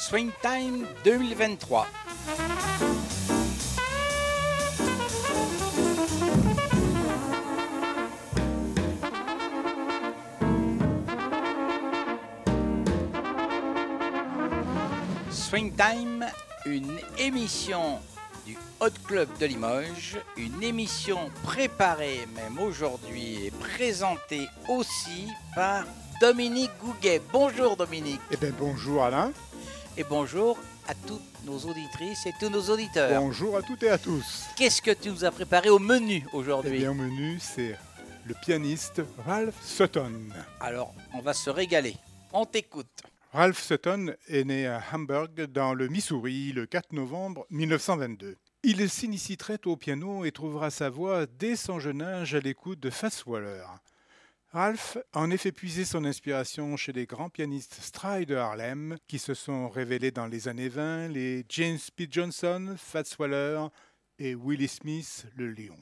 Swingtime 2023. Swingtime, une émission du Hot Club de Limoges, une émission préparée même aujourd'hui et présentée aussi par Dominique Gouguet. Bonjour Dominique. Eh bien bonjour Alain. Et bonjour à toutes nos auditrices et tous nos auditeurs. Bonjour à toutes et à tous. Qu'est-ce que tu nous as préparé au menu aujourd'hui? Eh bien au menu c'est le pianiste Ralph Sutton. Alors on va se régaler, on t'écoute. Ralph Sutton est né à Hamburg dans le Missouri le 4 novembre 1922. Il s'initie très tôt au piano et trouvera sa voix dès son jeune âge à l'écoute de Fats Waller. Ralph a en effet puisé son inspiration chez les grands pianistes Stride de Harlem qui se sont révélés dans les années 20, les James P. Johnson, Fats Waller et Willie Smith, le lion.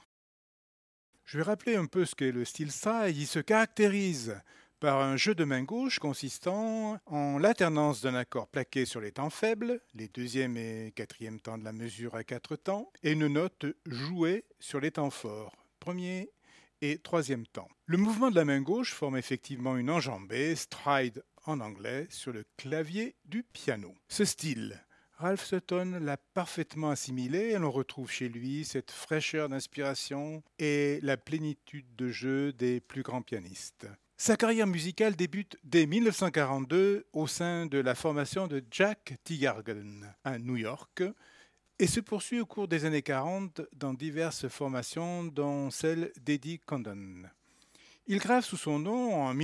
Je vais rappeler un peu ce qu'est le style stride. Il se caractérise par un jeu de main gauche consistant en l'alternance d'un accord plaqué sur les temps faibles, les deuxième et quatrième temps de la mesure à 4 temps, et une note jouée sur les temps forts, premier et troisième temps. Le mouvement de la main gauche forme effectivement une enjambée, stride en anglais, sur le clavier du piano. Ce style, Ralph Sutton l'a parfaitement assimilé et l'on retrouve chez lui cette fraîcheur d'inspiration et la plénitude de jeu des plus grands pianistes. Sa carrière musicale débute dès 1942 au sein de la formation de Jack Teagarden à New York et se poursuit au cours des années 40 dans diverses formations dont celle d'Eddie Condon. Il grave sous son nom en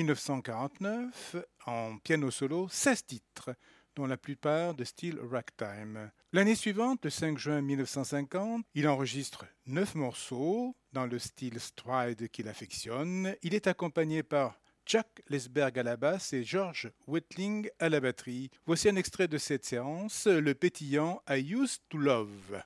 1949 en piano solo 16 titres, dont la plupart de style ragtime. L'année suivante, le 5 juin 1950, il enregistre 9 morceaux dans le style stride qu'il affectionne. Il est accompagné par Jack Lesberg à la basse et George Wettling à la batterie. Voici un extrait de cette séance, le pétillant I Used to Love.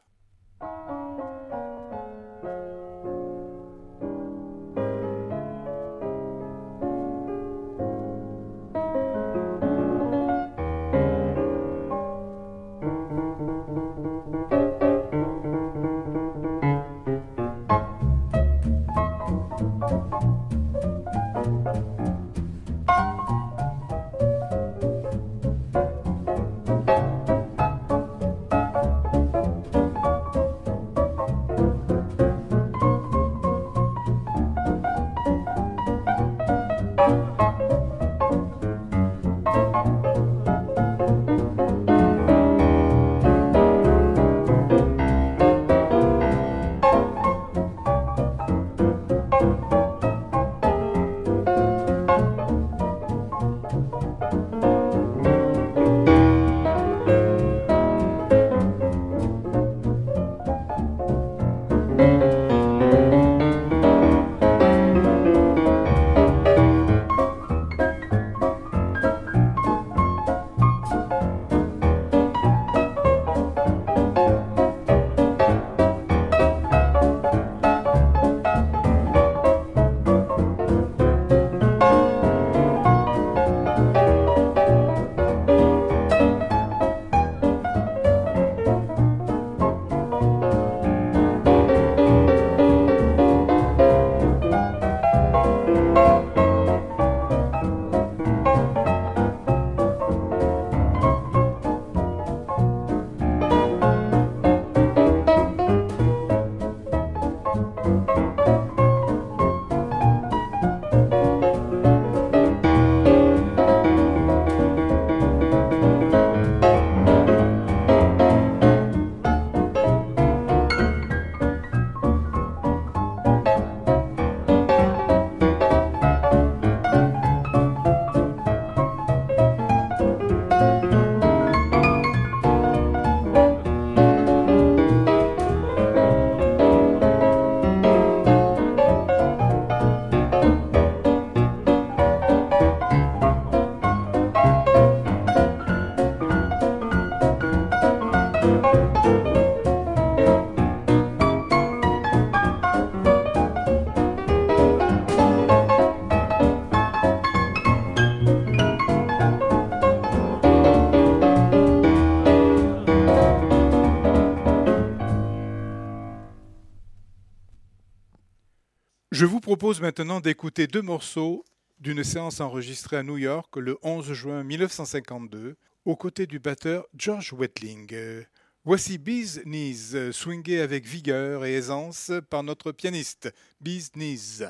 Je vous propose maintenant d'écouter 2 morceaux d'une séance enregistrée à New York le 11 juin 1952, aux côtés du batteur George Wettling. Voici Bee's Knees, swingé avec vigueur et aisance par notre pianiste, Bee's Knees.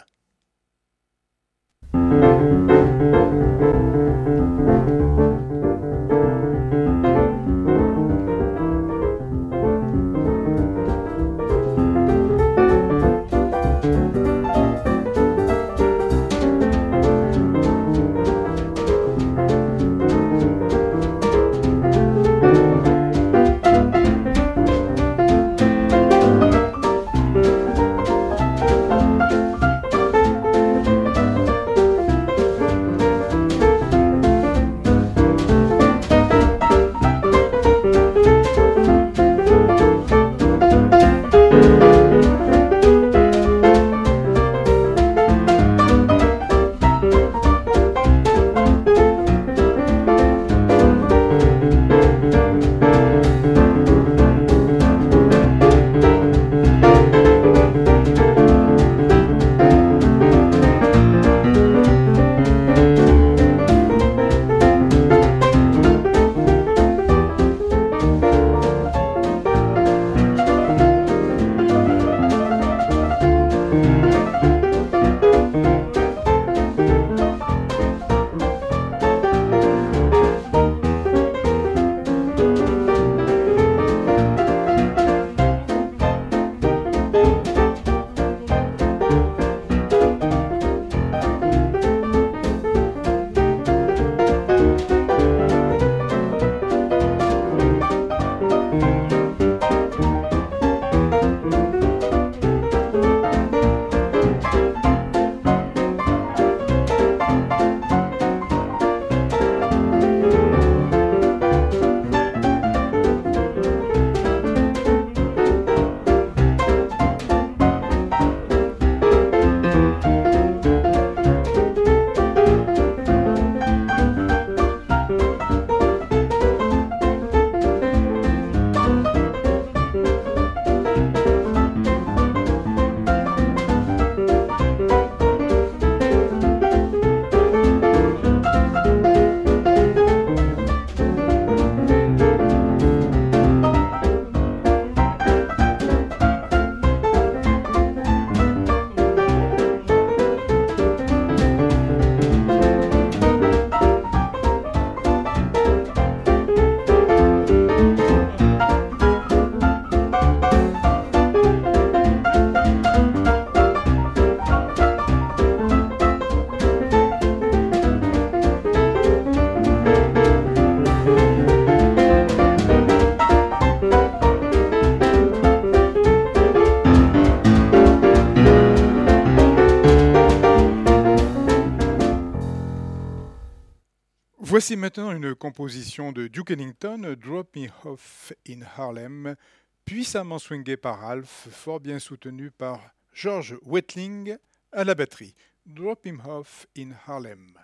Voici maintenant une composition de Duke Ellington, Drop Me Off in Harlem, puissamment swingée par Ralph, fort bien soutenu par George Wettling à la batterie. Drop Him Off in Harlem.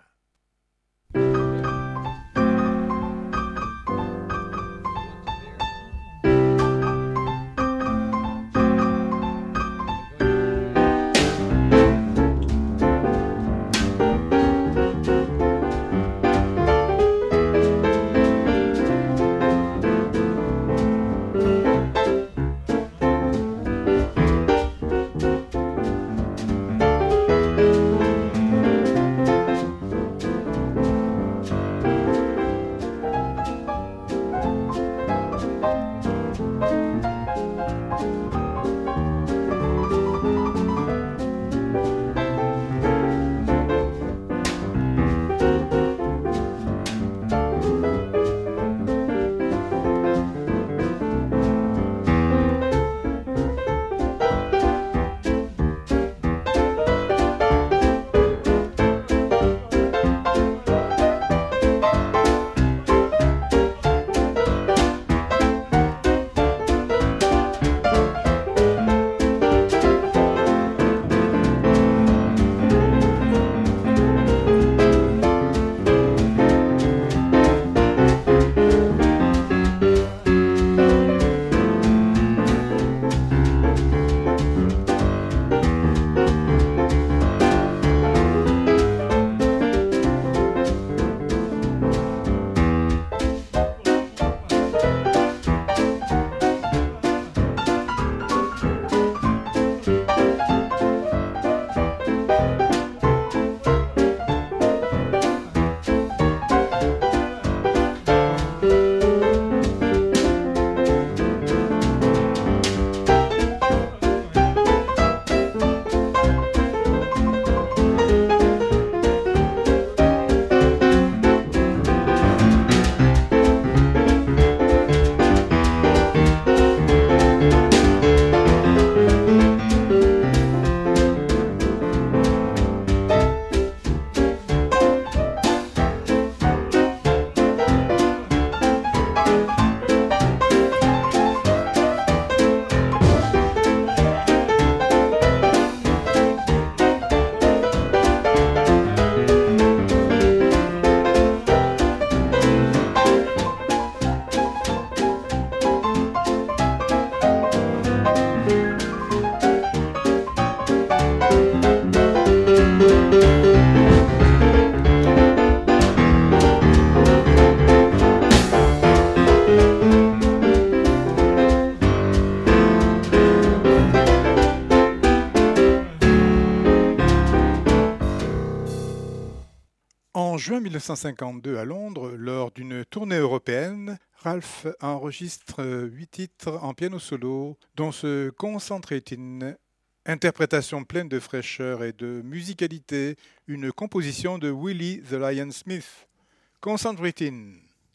juin 1952 à Londres, lors d'une tournée européenne, Ralph enregistre 8 titres en piano solo, dont ce Concentratin', interprétation pleine de fraîcheur et de musicalité, une composition de Willie the Lion Smith. Concentratin'.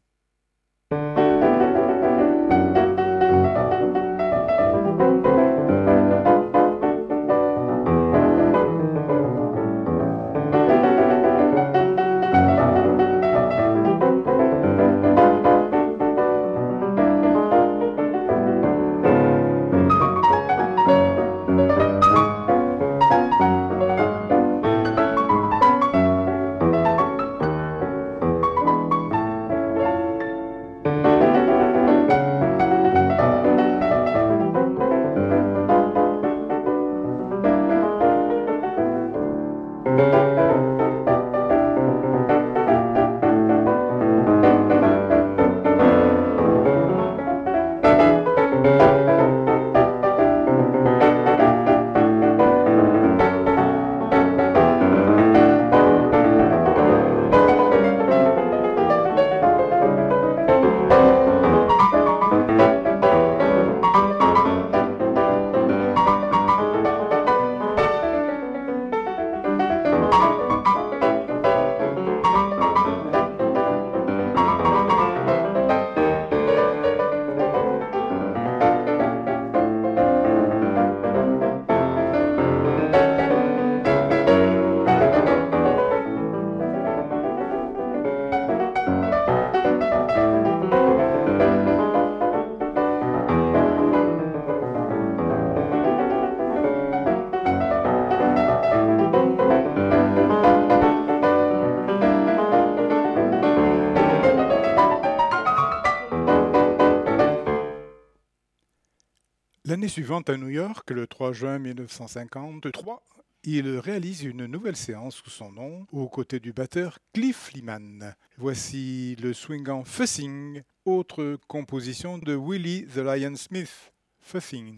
L'année suivante à New York, le 3 juin 1953, il réalise une nouvelle séance sous son nom, aux côtés du batteur Cliff Lyman. Voici le swingant Fussing, autre composition de Willie the Lion Smith, Fussing.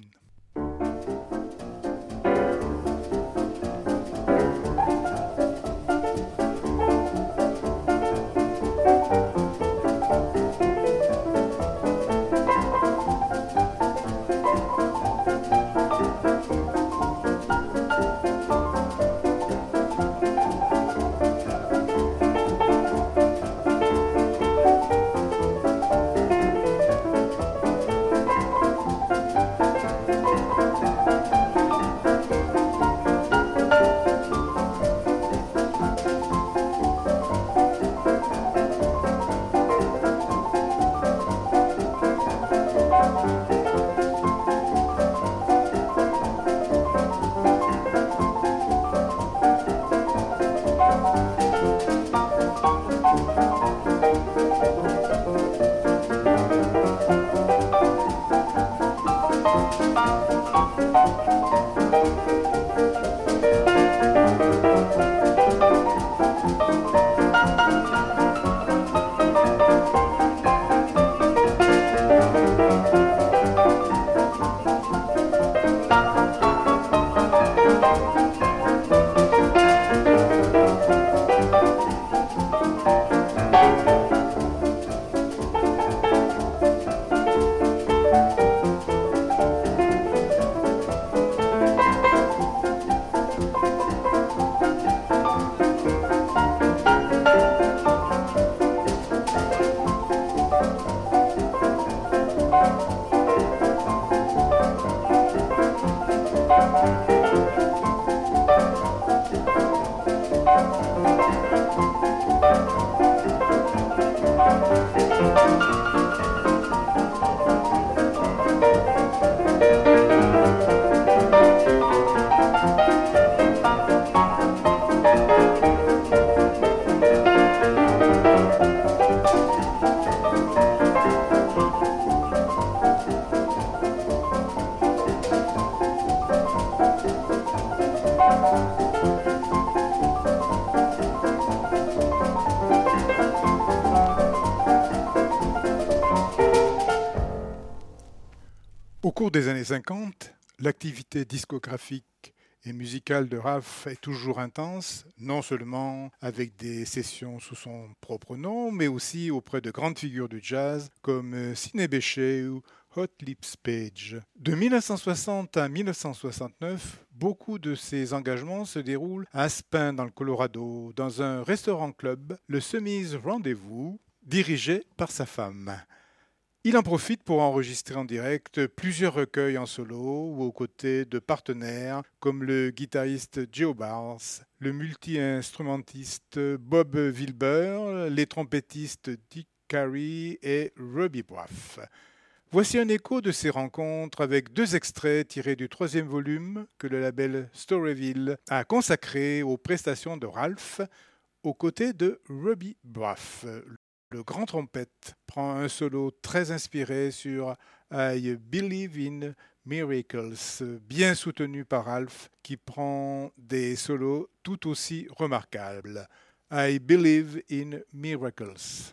Au cours des années 50, l'activité discographique vie musicale de Ralph est toujours intense, non seulement avec des sessions sous son propre nom, mais aussi auprès de grandes figures du jazz comme Sidney Bechet ou Hot Lips Page. De 1960 à 1969, beaucoup de ses engagements se déroulent à Aspen dans le Colorado, dans un restaurant-club, le Semi's Rendezvous, dirigé par sa femme. Il en profite pour enregistrer en direct plusieurs recueils en solo ou aux côtés de partenaires comme le guitariste Joe Bars, le multi-instrumentiste Bob Wilber, les trompettistes Dick Carey et Robbie Braff. Voici un écho de ces rencontres avec 2 extraits tirés du 3e volume que le label Storyville a consacré aux prestations de Ralph aux côtés de Robbie Braff. Le grand trompette prend un solo très inspiré sur I Believe in Miracles, bien soutenu par Ralph, qui prend des solos tout aussi remarquables. I Believe in Miracles.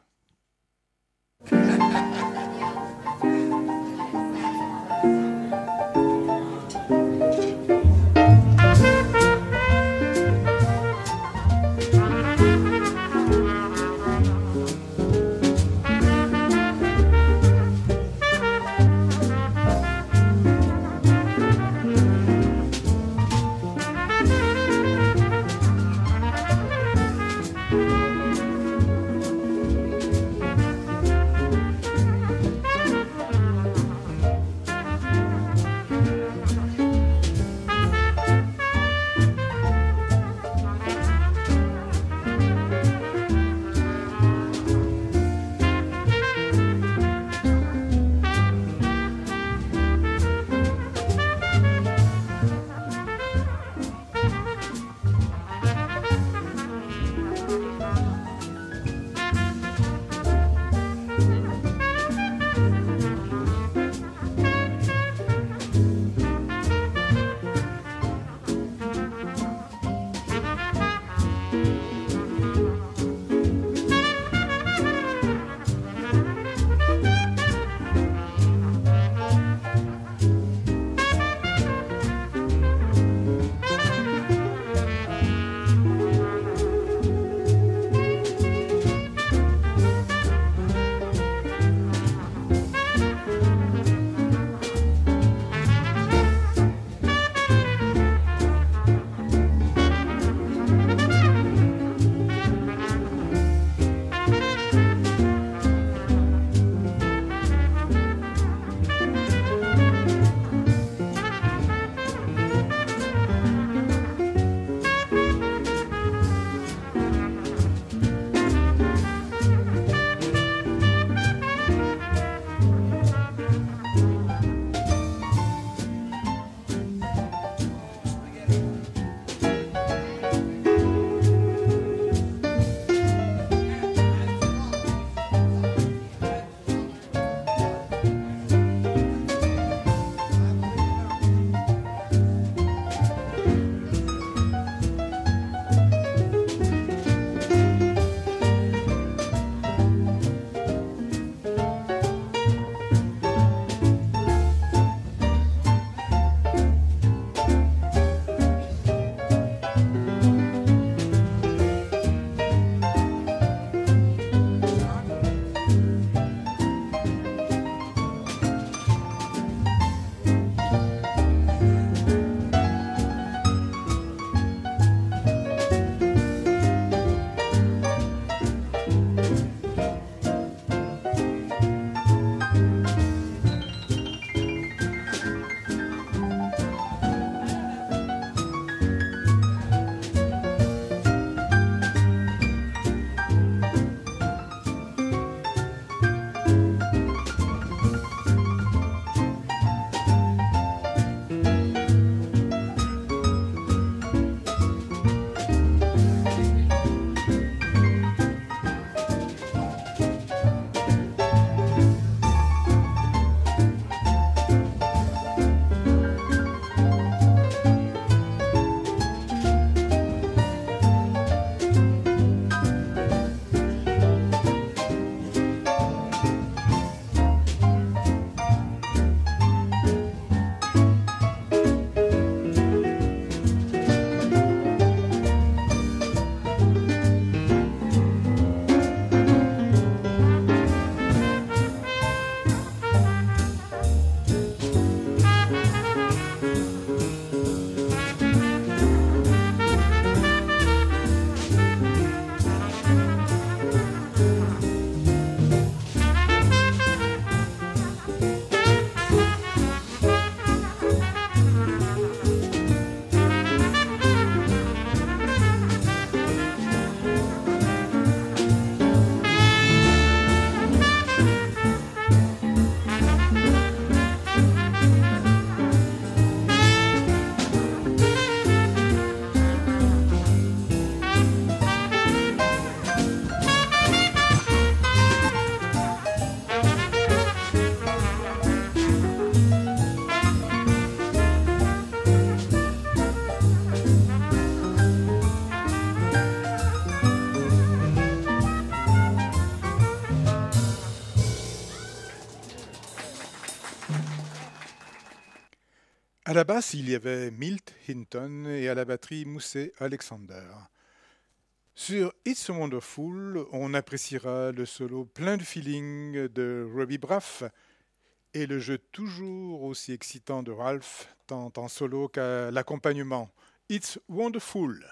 À la basse, il y avait Milt Hinton et à la batterie Moussé Alexander. Sur It's Wonderful, on appréciera le solo plein de feeling de Robbie Braff et le jeu toujours aussi excitant de Ralph, tant en solo qu'à l'accompagnement. It's Wonderful.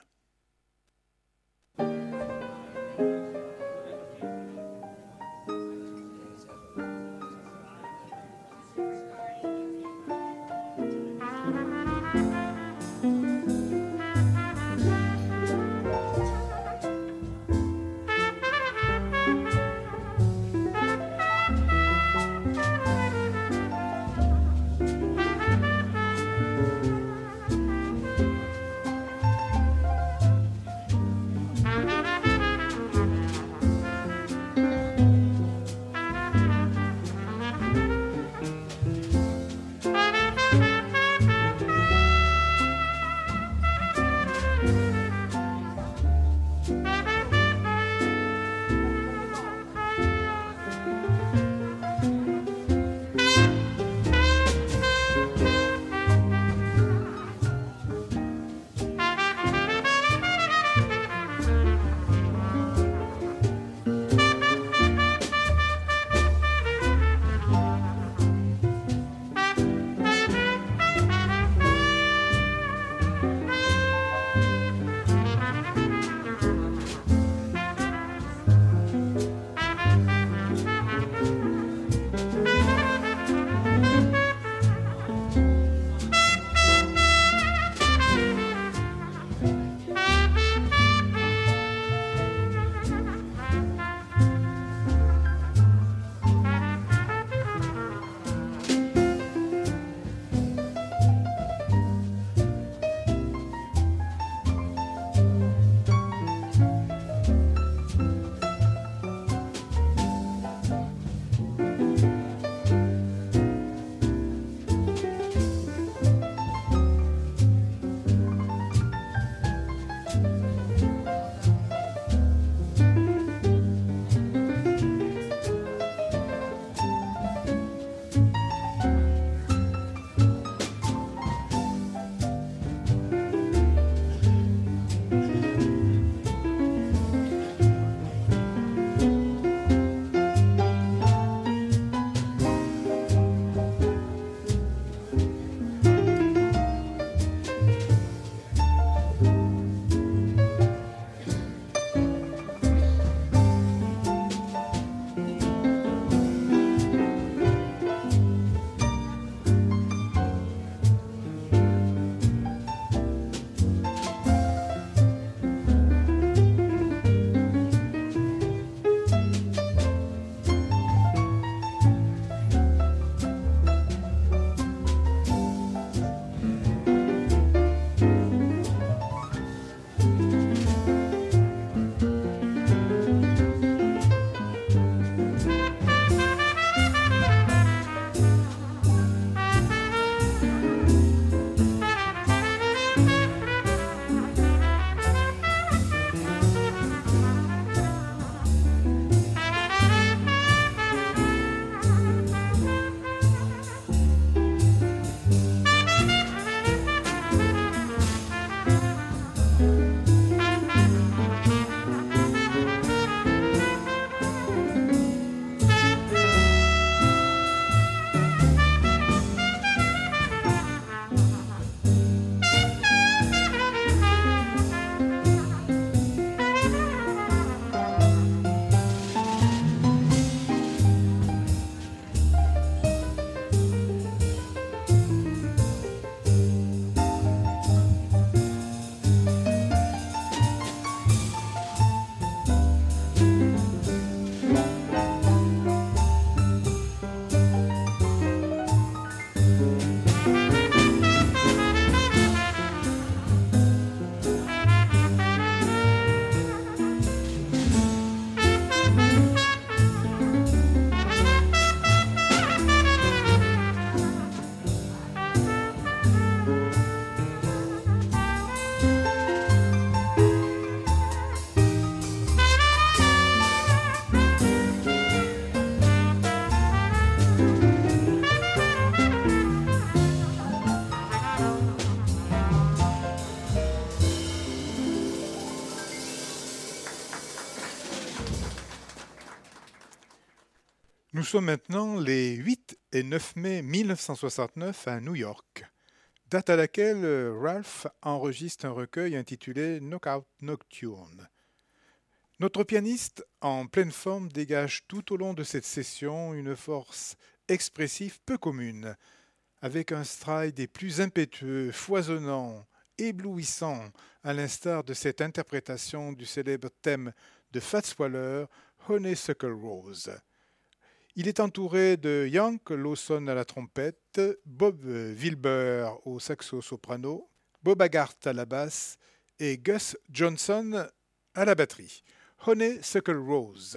Nous sommes maintenant les 8 et 9 mai 1969 à New York, date à laquelle Ralph enregistre un recueil intitulé Knockout Nocturne. Notre pianiste, en pleine forme, dégage tout au long de cette session une force expressive peu commune, avec un stride des plus impétueux, foisonnant, éblouissant, à l'instar de cette interprétation du célèbre thème de Fats Waller, Honeysuckle Rose. Il est entouré de Yank Lawson à la trompette, Bob Wilber au saxo-soprano, Bob Haggart à la basse et Gus Johnson à la batterie. Honeysuckle Rose.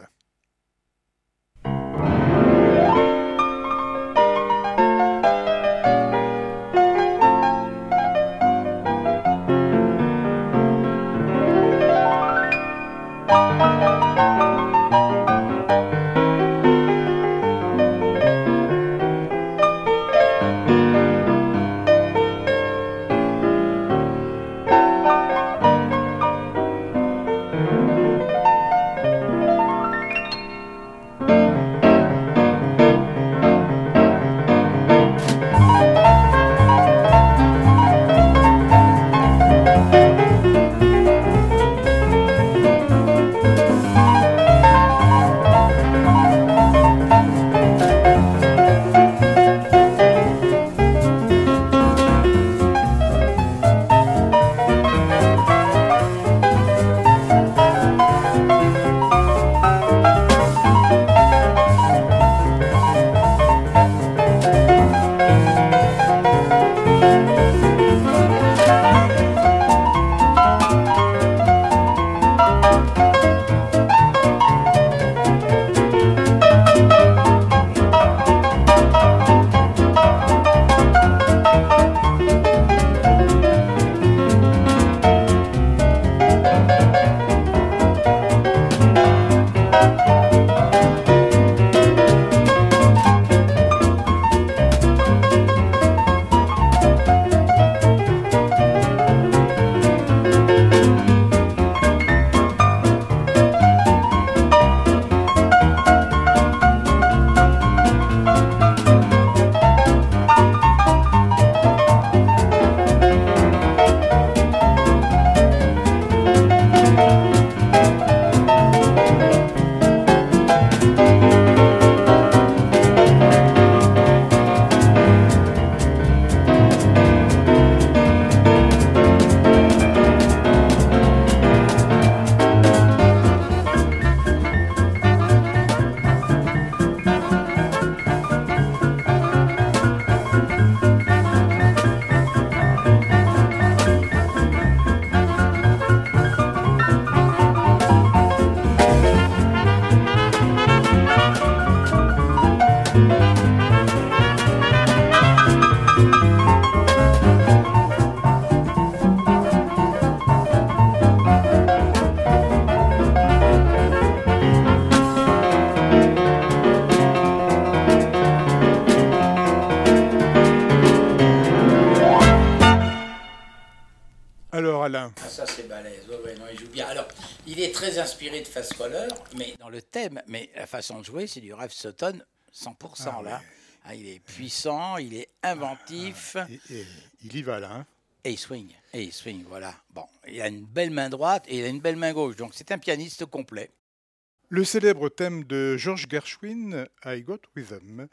Alain. Ah, ça c'est balèze, ouais, non, il joue bien. Alors, il est très inspiré de Fats Waller, mais dans le thème, mais la façon de jouer, c'est du Ralph Sutton 100% là. Ouais. Ah, il est puissant, il est inventif. Et il y va là. Hein. Et il swing, voilà. Bon, il a une belle main droite et il a une belle main gauche, donc c'est un pianiste complet. Le célèbre thème de George Gershwin, I Got Rhythm,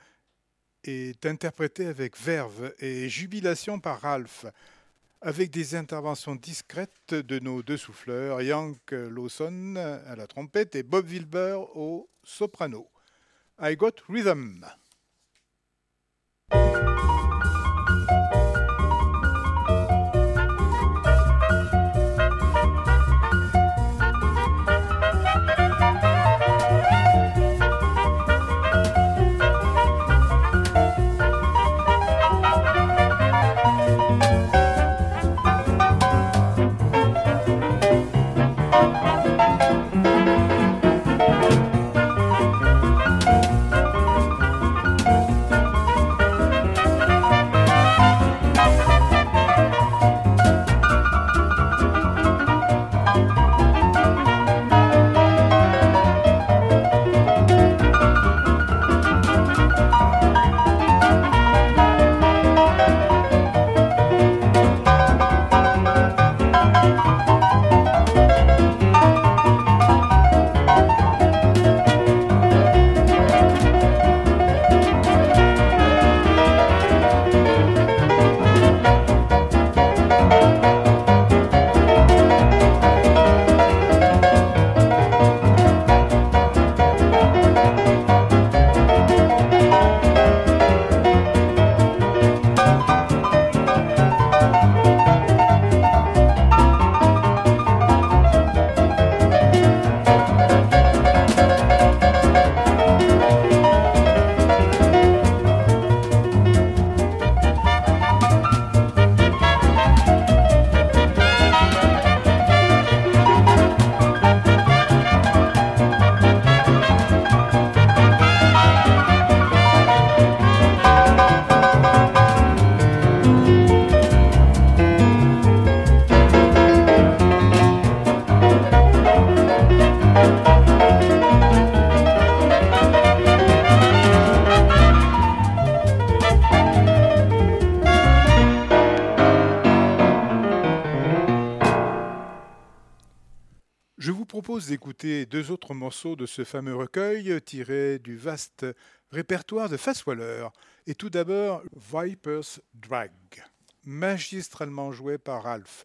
est interprété avec verve et jubilation par Ralph, avec des interventions discrètes de nos deux souffleurs, Yank Lawson à la trompette et Bob Wilber au soprano. I Got Rhythm. propose d'écouter 2 autres morceaux de ce fameux recueil tirés du vaste répertoire de Fats Waller. Et tout d'abord, Viper's Drag, magistralement joué par Ralph.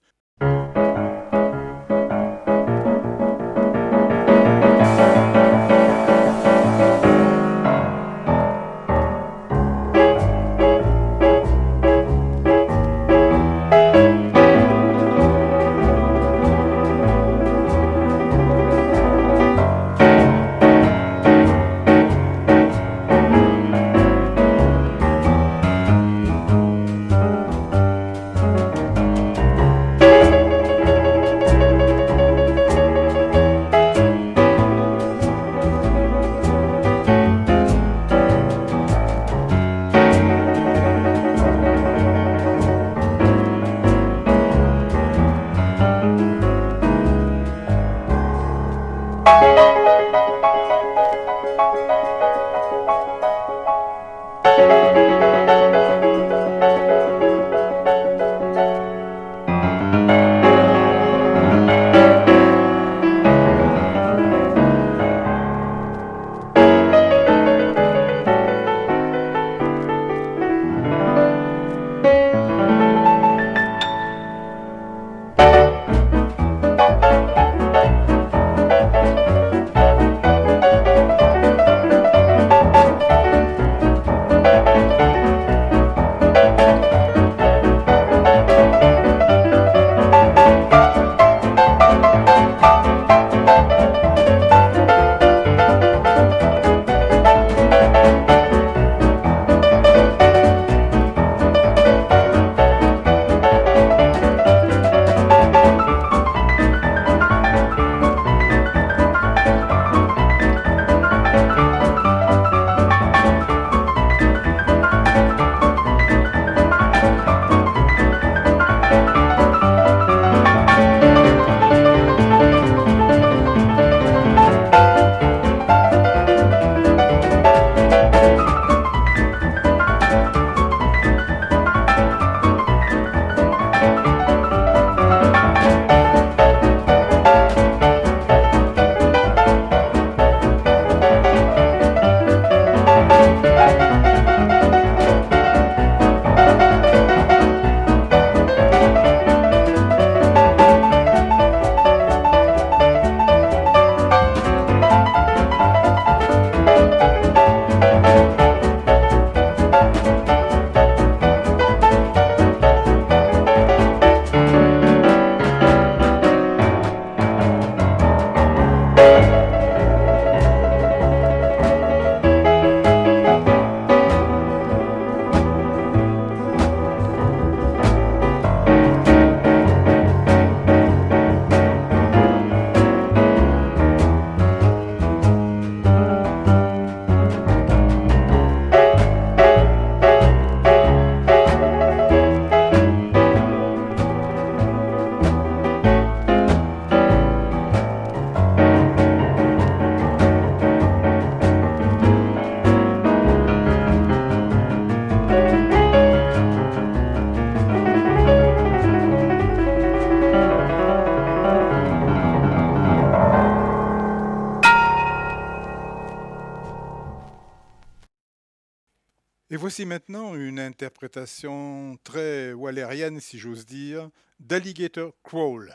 Et voici maintenant une interprétation très wallerienne, si j'ose dire, d'Alligator Crawl.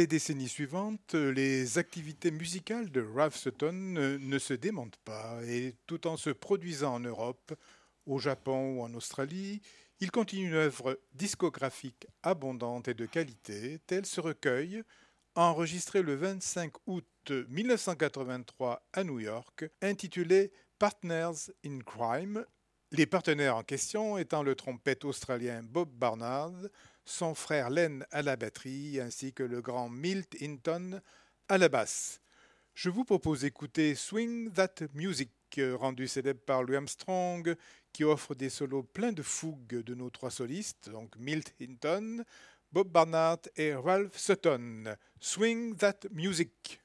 les décennies suivantes, les activités musicales de Ralph Sutton ne se démentent pas et tout en se produisant en Europe, au Japon ou en Australie, il continue une œuvre discographique abondante et de qualité, tel ce recueil, enregistré le 25 août 1983 à New York, intitulé Partners in Crime, les partenaires en question étant le trompette australien Bob Barnard, son frère Len à la batterie ainsi que le grand Milt Hinton à la basse. Je vous propose d'écouter Swing That Music, rendu célèbre par Louis Armstrong, qui offre des solos pleins de fougue de nos trois solistes, donc Milt Hinton, Bob Barnard et Ralph Sutton. Swing That Music.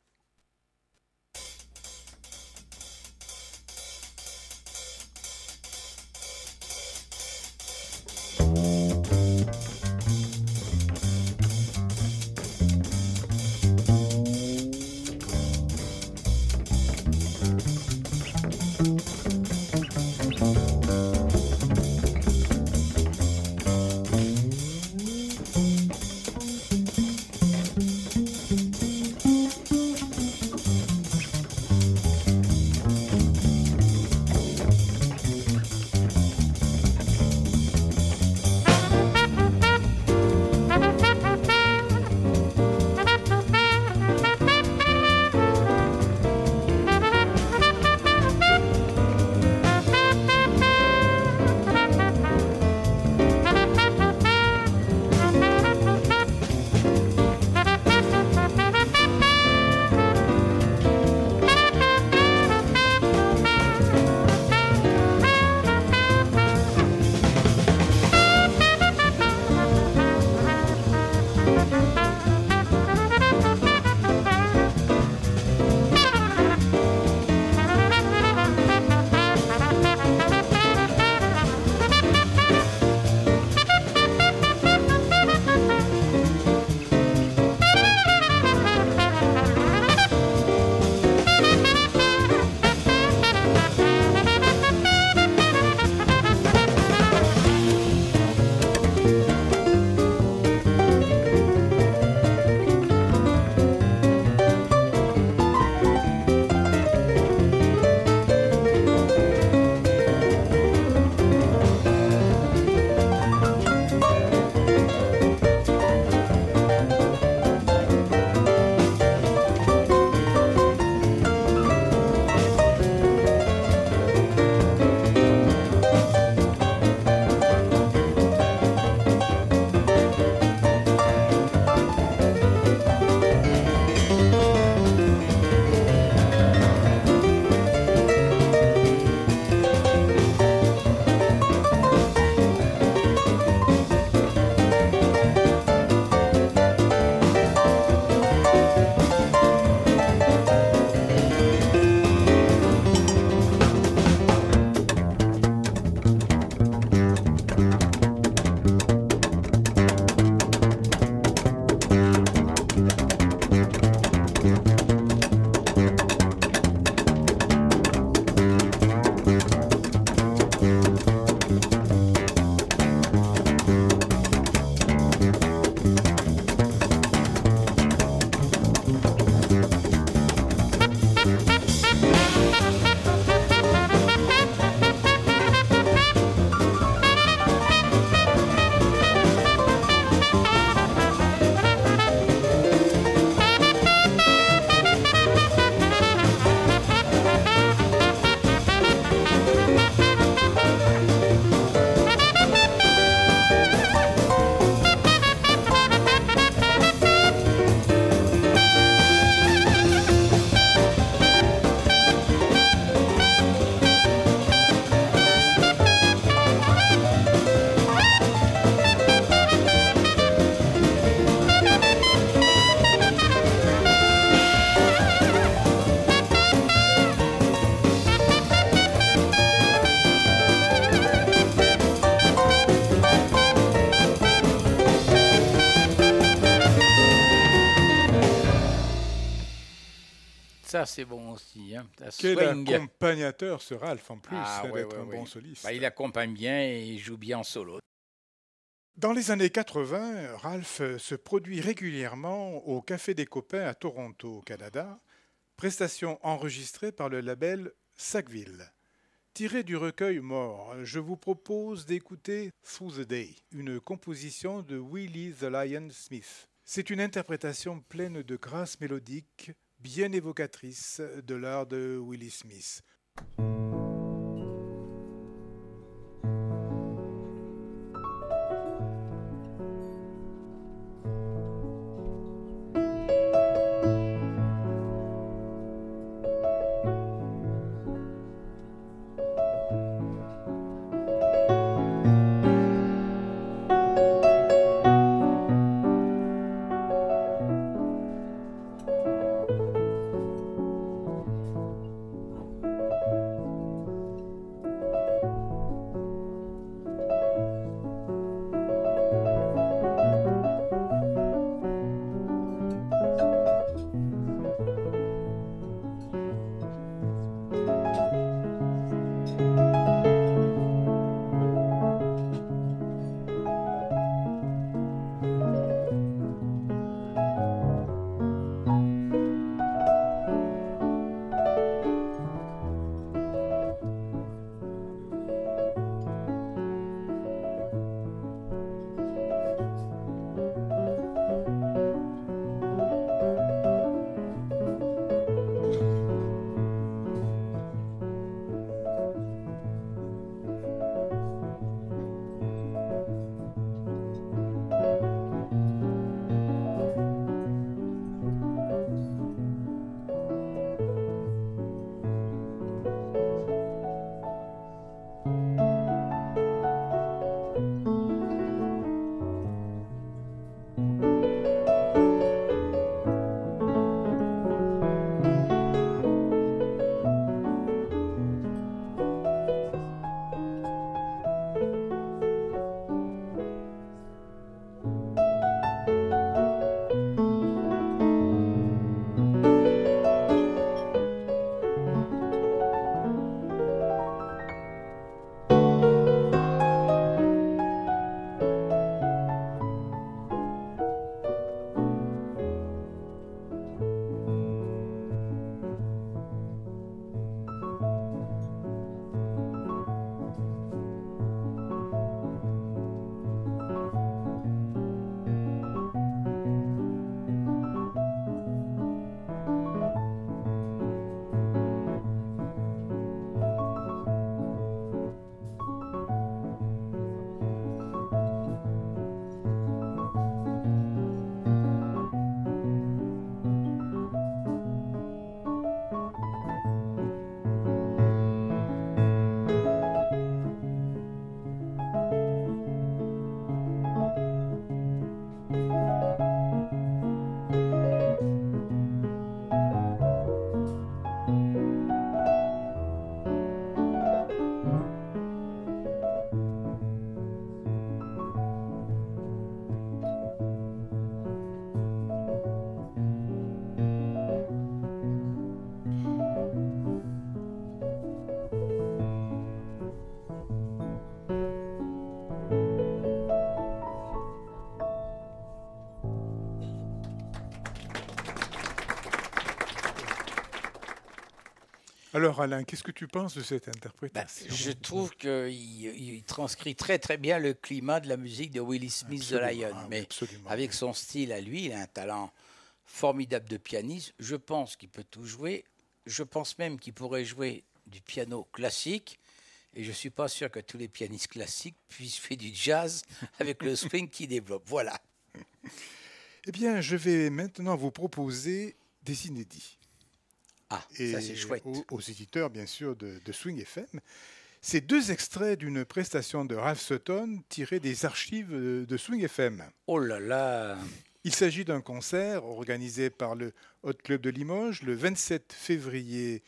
Ça, c'est bon aussi. Hein. Quel accompagnateur ce Ralph en plus, ça va être un bon soliste. Bah, il accompagne bien et il joue bien en solo. Dans les années 80, Ralph se produit régulièrement au Café des Copains à Toronto, au Canada, prestation enregistrée par le label Sackville. Tiré du recueil Mort, je vous propose d'écouter Through the Day, une composition de Willie the Lion Smith. C'est une interprétation pleine de grâce mélodique, bien évocatrice de l'art de Willie Smith. Alors Alain, qu'est-ce que tu penses de cette interprétation? Je trouve qu'il transcrit très très bien le climat de la musique de Willie Smith the Lion, mais avec son style à lui, il a un talent formidable de pianiste. Je pense qu'il peut tout jouer. Je pense même qu'il pourrait jouer du piano classique. Et je ne suis pas sûr que tous les pianistes classiques puissent faire du jazz avec le swing qu'il développe. Voilà. Eh bien, je vais maintenant vous proposer des inédits. Ah, et ça c'est chouette. Aux éditeurs, bien sûr, de Swing FM. C'est deux extraits d'une prestation de Ralph Sutton tirée des archives de Swing FM. Oh là là! Il s'agit d'un concert organisé par le Hot Club de Limoges le 27 février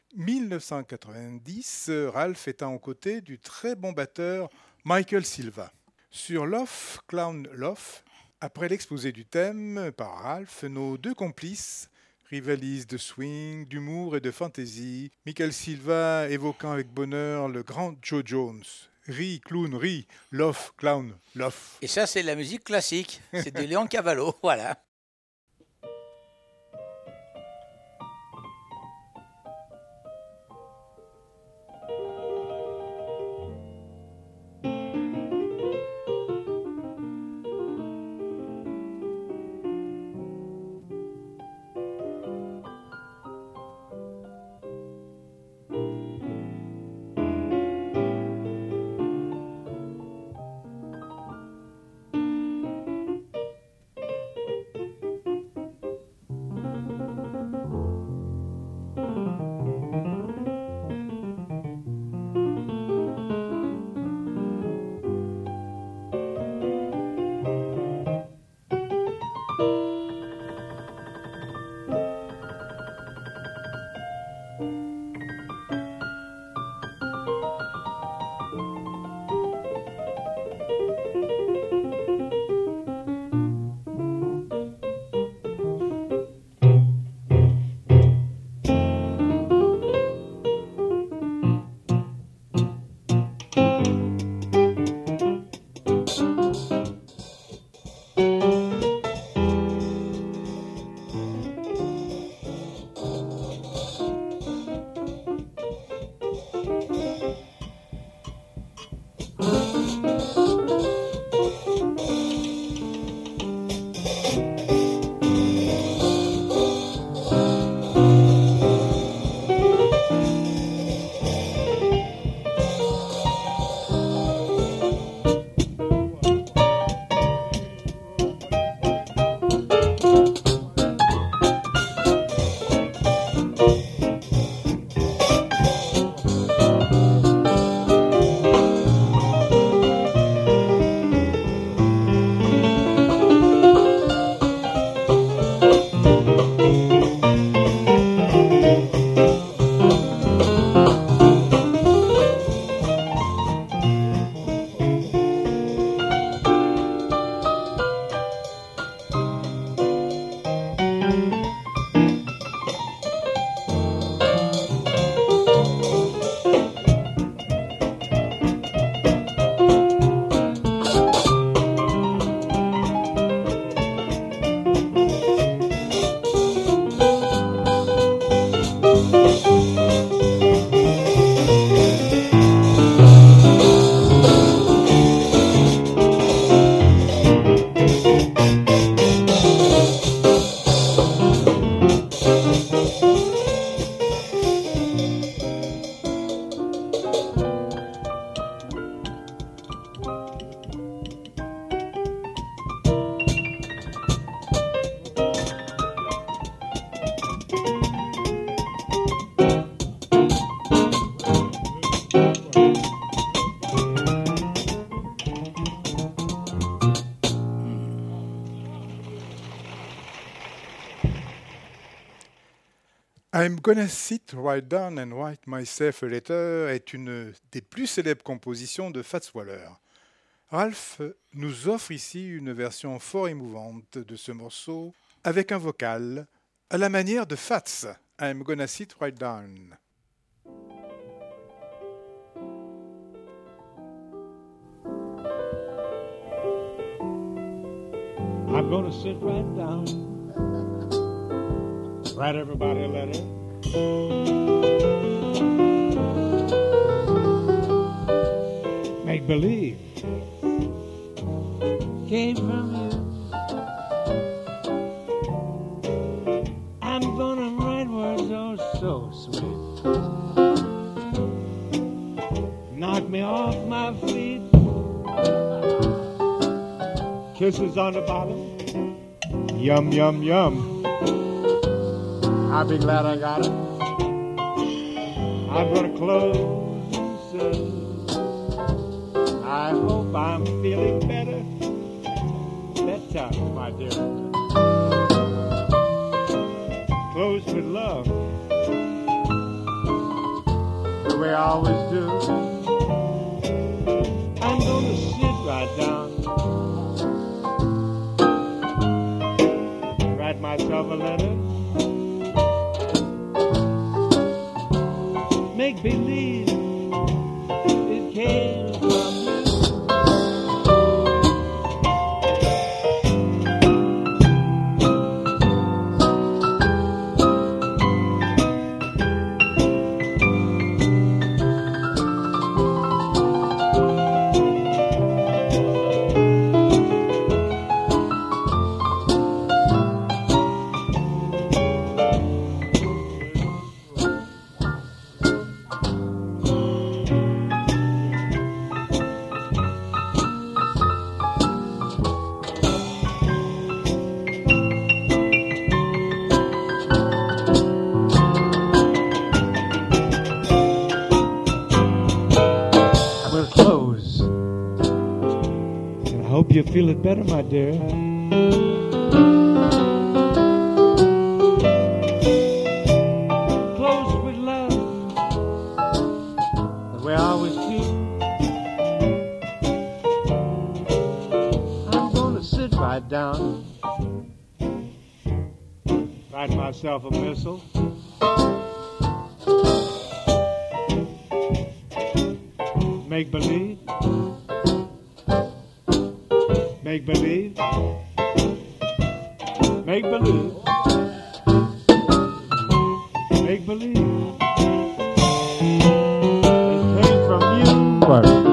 1990, Ralph étant aux côtés du très bon batteur Michael Silva. Sur Love, Clown Love, après l'exposé du thème par Ralph, nos deux complices rivalisent de swing, d'humour et de fantaisie, Michael Silva évoquant avec bonheur le grand Joe Jones Ri, clown, ri. Love, clown, love. Et ça, c'est de la musique classique. C'est de Léon Cavallo, voilà. I'm Gonna Sit Right Down and Write Myself a Letter est une des plus célèbres compositions de Fats Waller. Ralph nous offre ici une version fort émouvante de ce morceau avec un vocal à la manière de Fats. I'm Gonna Sit Right Down. I'm gonna sit right down, write everybody a letter. Make believe came from you. I'm gonna write words oh so sweet, knock me off my feet. Kisses on the bottom, yum, yum, yum. I'll be glad I got it. I'm gonna close and say, I hope I'm feeling better. Bedtime, my dear. Close with love, the way I always do. I'm gonna sit right down, write myself a letter, make believe it came from you feel it better, my dear. Close with love, the way I always feel. I'm gonna sit right down, write myself a missile. Make believe, make believe, make believe, make believe. It came from you. Right.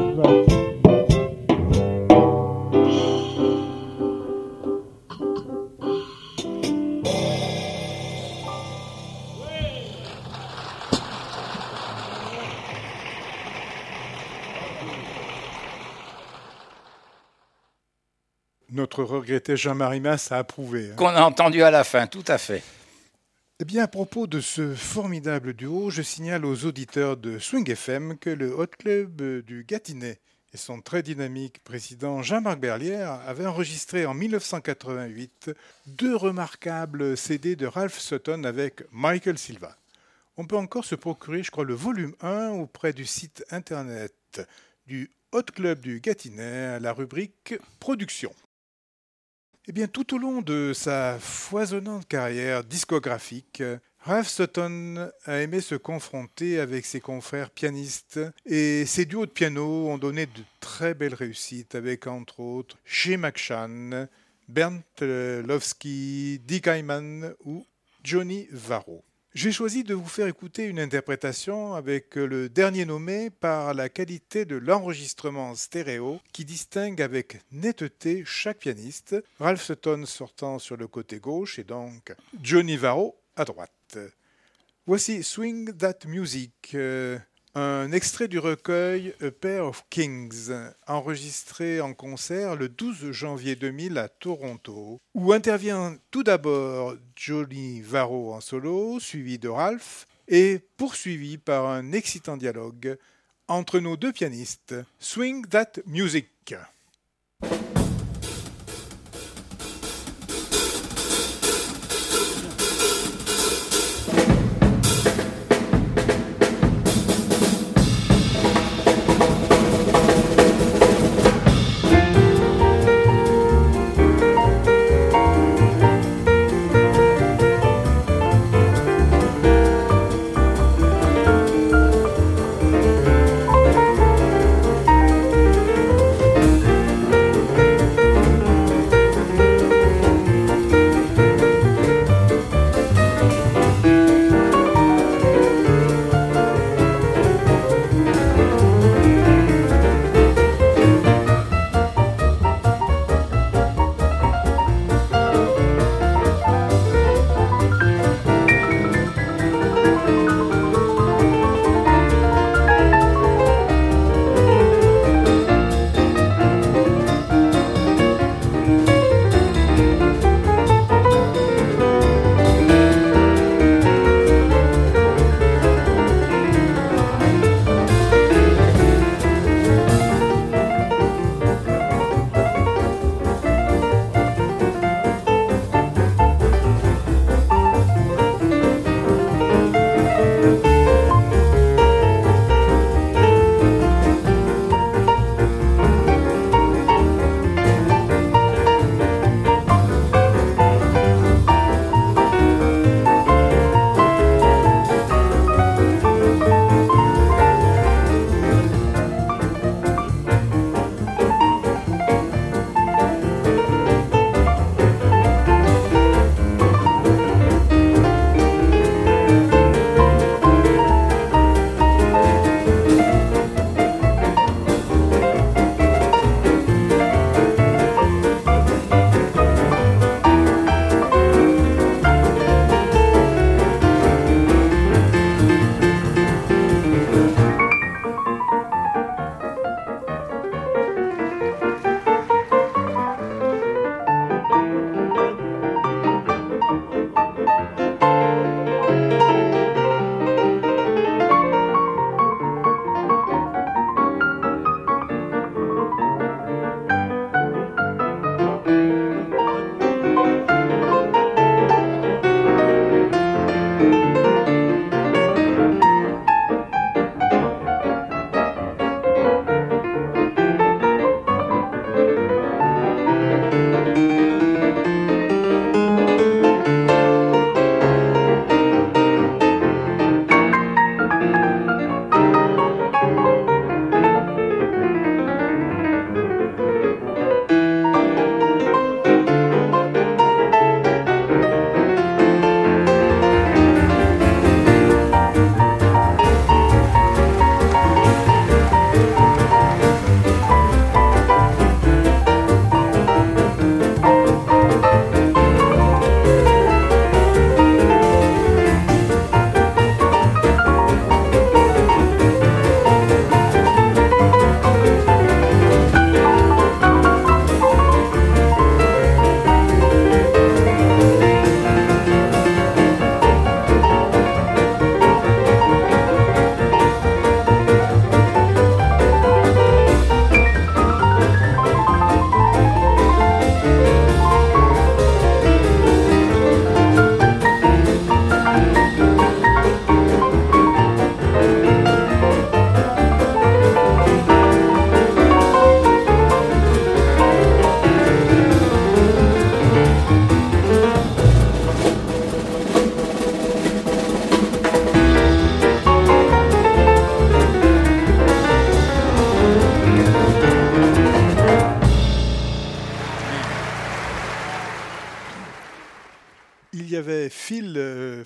Notre regretté Jean-Marie Masse a approuvé. Qu'on a entendu à la fin, tout à fait. Eh bien, à propos de ce formidable duo, je signale aux auditeurs de Swing FM que le Hot Club du Gâtinais et son très dynamique président Jean-Marc Berlière avaient enregistré en 1988 deux remarquables CD de Ralph Sutton avec Michael Silva. On peut encore se procurer, je crois, le volume 1 auprès du site internet du Hot Club du Gâtinais à la rubrique Production. Eh bien, tout au long de sa foisonnante carrière discographique, Ralph Sutton a aimé se confronter avec ses confrères pianistes et ses duos de piano ont donné de très belles réussites avec, entre autres, Shea McShann, Bernd Lowski, Dick Hyman ou Johnny Varro. J'ai choisi de vous faire écouter une interprétation avec le dernier nommé par la qualité de l'enregistrement stéréo qui distingue avec netteté chaque pianiste, Ralph Sutton sortant sur le côté gauche et donc Johnny Varro à droite. Voici Swing That Music, un extrait du recueil A Pair of Kings, enregistré en concert le 12 janvier 2000 à Toronto, où intervient tout d'abord Johnny Varro en solo, suivi de Ralph, et poursuivi par un excitant dialogue entre nos deux pianistes. Swing That Music.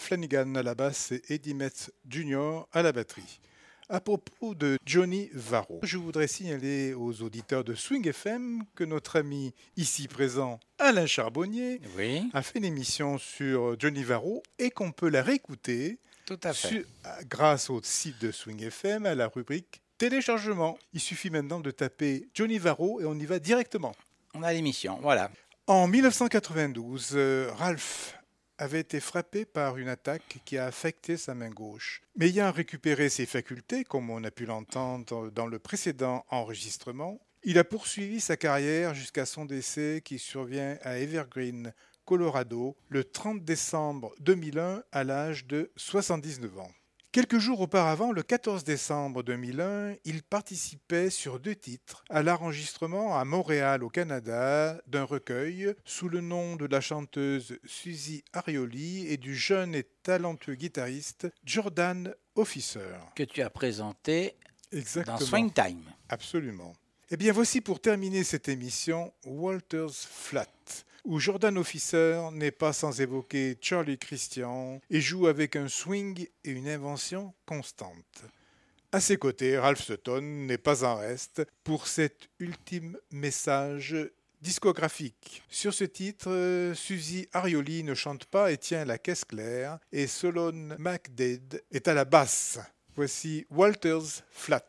Flanagan à la basse et Eddie Metz Jr. à la batterie. À propos de Johnny Varro, je voudrais signaler aux auditeurs de Swing FM que notre ami ici présent, Alain Charbonnier, a fait une émission sur Johnny Varro et qu'on peut la réécouter tout à fait. Grâce au site de Swing FM à la rubrique téléchargement. Il suffit maintenant de taper Johnny Varro et on y va directement. On a l'émission, voilà. En 1992, Ralph avait été frappé par une attaque qui a affecté sa main gauche. Mais ayant récupéré ses facultés, comme on a pu l'entendre dans le précédent enregistrement, il a poursuivi sa carrière jusqu'à son décès qui survient à Evergreen, Colorado, le 30 décembre 2001 à l'âge de 79 ans. Quelques jours auparavant, le 14 décembre 2001, il participait sur 2 titres à l'enregistrement à Montréal, au Canada, d'un recueil sous le nom de la chanteuse Suzy Arioli et du jeune et talentueux guitariste Jordan Officer. Que tu as présenté Exactement. Dans Swing Time. Absolument. Eh bien, voici pour terminer cette émission Walter's Flat, où Jordan Officer n'est pas sans évoquer Charlie Christian et joue avec un swing et une invention constante. À ses côtés, Ralph Sutton n'est pas en reste pour cet ultime message discographique. Sur ce titre, Suzy Arioli ne chante pas et tient la caisse claire et Solon McDade est à la basse. Voici Walter's Flat.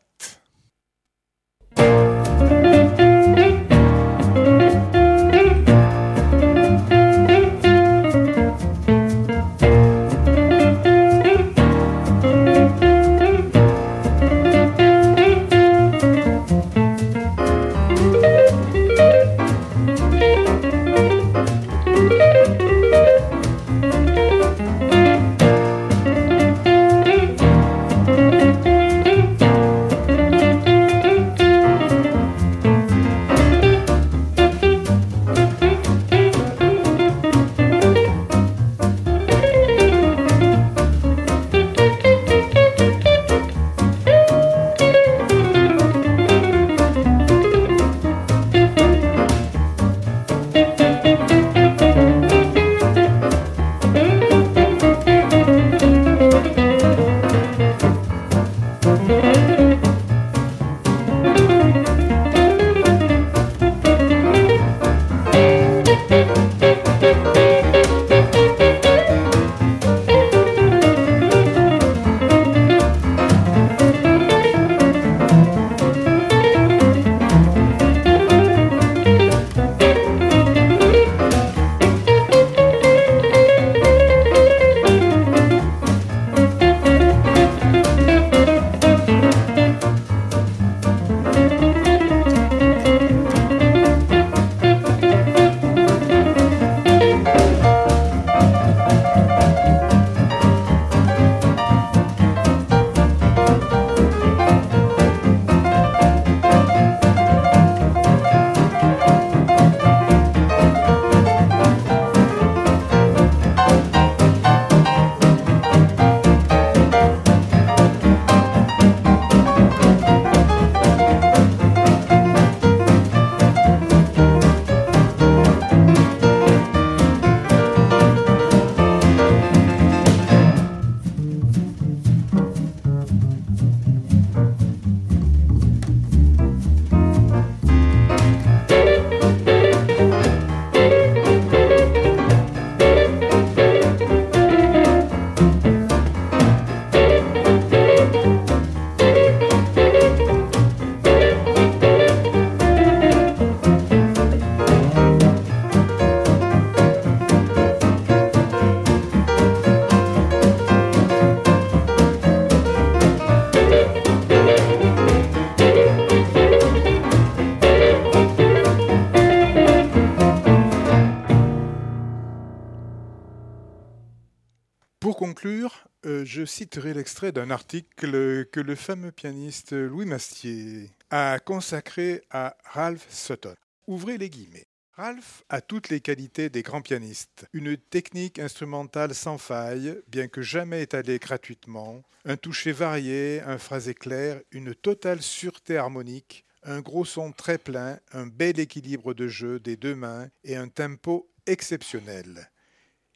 Pour conclure, je citerai l'extrait d'un article que le fameux pianiste Louis Mastier a consacré à Ralph Sutton. Ouvrez les guillemets. Ralph a toutes les qualités des grands pianistes. Une technique instrumentale sans faille, bien que jamais étalée gratuitement, un toucher varié, un phrasé clair, une totale sûreté harmonique, un gros son très plein, un bel équilibre de jeu des 2 mains et un tempo exceptionnel.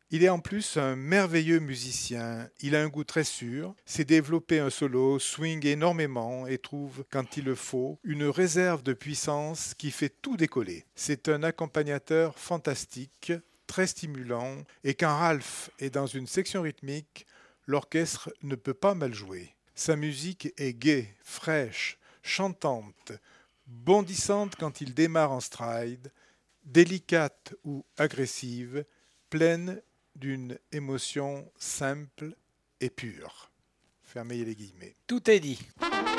Il est en plus un merveilleux musicien, il a un goût très sûr, sait développer un solo, swing énormément et trouve, quand il le faut, une réserve de puissance qui fait tout décoller. C'est un accompagnateur fantastique, très stimulant, et quand Ralph est dans une section rythmique, l'orchestre ne peut pas mal jouer. Sa musique est gaie, fraîche, chantante, bondissante quand il démarre en stride, délicate ou agressive, pleine d'une émotion simple et pure. Fermez les guillemets. Tout est dit.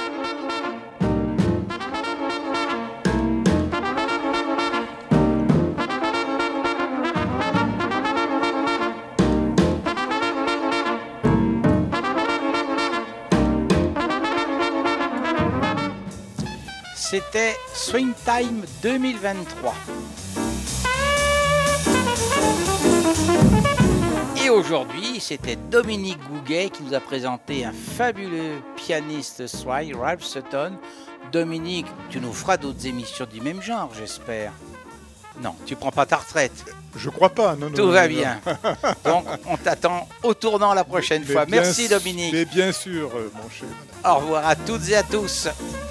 C'était Swing Time 2023. Et aujourd'hui, c'était Dominique Gouguet qui nous a présenté un fabuleux pianiste swing, Ralph Sutton. Dominique, tu nous feras d'autres émissions du même genre, j'espère. Non, tu prends pas ta retraite. Je crois pas, non. Tout va bien. Donc, on t'attend au tournant la prochaine fois. Merci Dominique. Mais bien sûr, mon cher. Au revoir à toutes et à tous.